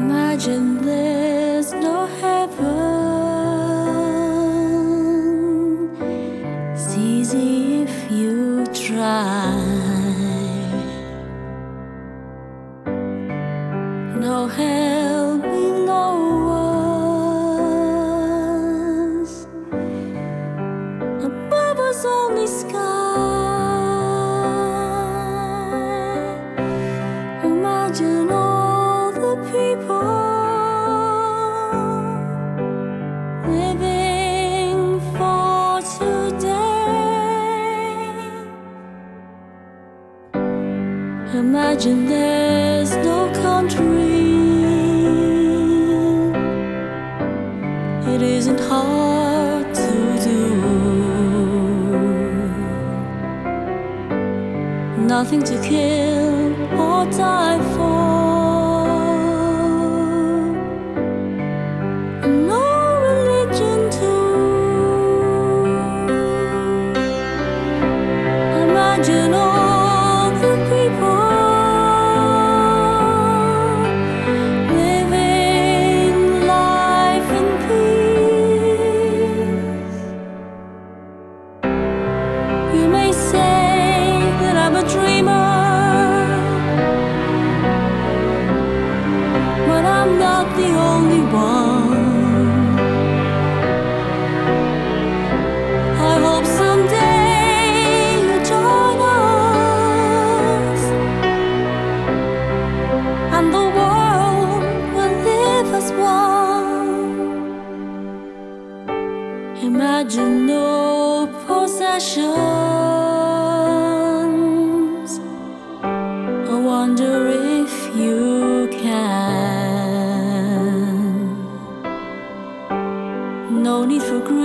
Imagine there's no heaven. It's easy if you try. No hell below us. Above us only sky. Imagine all the people living for today. Imagine there's no country. It isn't hard to do. Nothing to kill or die for. No religion too. Imagine all the people living life in peace. You may say that I'm a dreamer, but I'm not the only one. I hope someday you'll join us, and the world will live as one. Imagine no possessions. I wonder if you can. No need for greed.